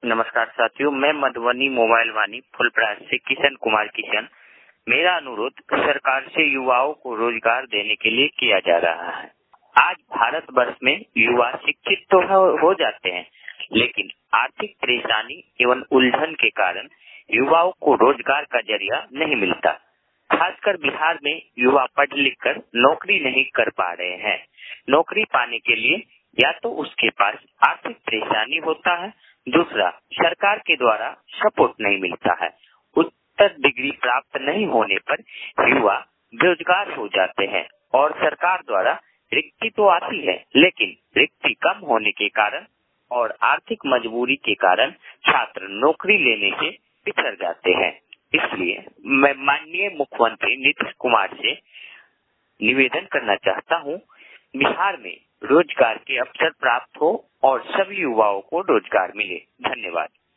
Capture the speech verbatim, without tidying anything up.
नमस्कार साथियों, मैं मधुबनी मोबाइल वाणी फुलपरास से किशन कुमार किशन। मेरा अनुरोध सरकार से युवाओं को रोजगार देने के लिए किया जा रहा है। आज भारत वर्ष में युवा शिक्षित तो हो जाते हैं, लेकिन आर्थिक परेशानी एवं उलझन के कारण युवाओं को रोजगार का जरिया नहीं मिलता। खासकर बिहार में युवा पढ़ लिख कर नौकरी नहीं कर पा रहे हैं। नौकरी पाने के लिए या तो उसके पास आर्थिक परेशानी होता है, दूसरा सरकार के द्वारा सपोर्ट नहीं मिलता है। उच्च डिग्री प्राप्त नहीं होने पर युवा बेरोजगार हो जाते हैं और सरकार द्वारा रिक्ति तो आती है, लेकिन रिक्ति कम होने के कारण और आर्थिक मजबूरी के कारण छात्र नौकरी लेने से पिछड़ जाते हैं। इसलिए मैं माननीय मुख्यमंत्री नीतीश कुमार से निवेदन करना चाहता हूं, बिहार में रोजगार के अवसर प्राप्त हो और सभी युवाओं को रोजगार मिले। धन्यवाद।